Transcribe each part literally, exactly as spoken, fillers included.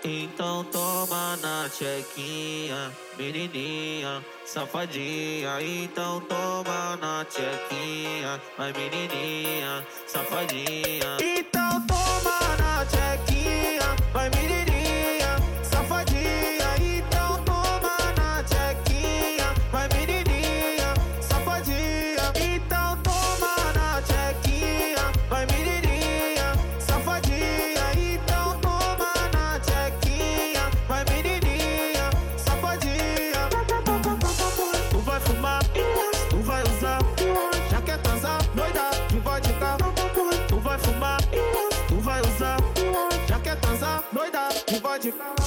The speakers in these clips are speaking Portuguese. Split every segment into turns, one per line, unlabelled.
Então toma na tchequinha, menininha, safadinha. Então toma na tchequinha, vai menininha, safadinha. Então toma na tchequinha, vai menininha, safadinha. Então toma na tchequinha, vai menininha, safadinha. Então toma na tchequinha, vai menininha, safadinha. Então toma na tchequinha, vai menininha, safadinha. Tu vai fumar, tu vai usar, já quer transar, doida de vodka. Tu vai fumar, tu vai usar, já quer transar, doida de vodka.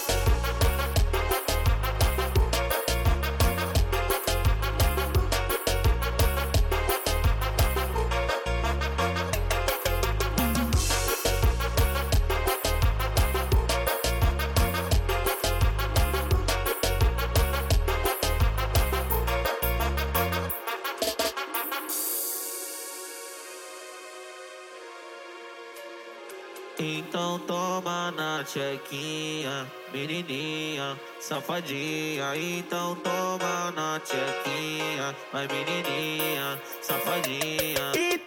Então toma na tchequinha, menininha, safadinha. Então toma na tchequinha, vai menininha, safadinha.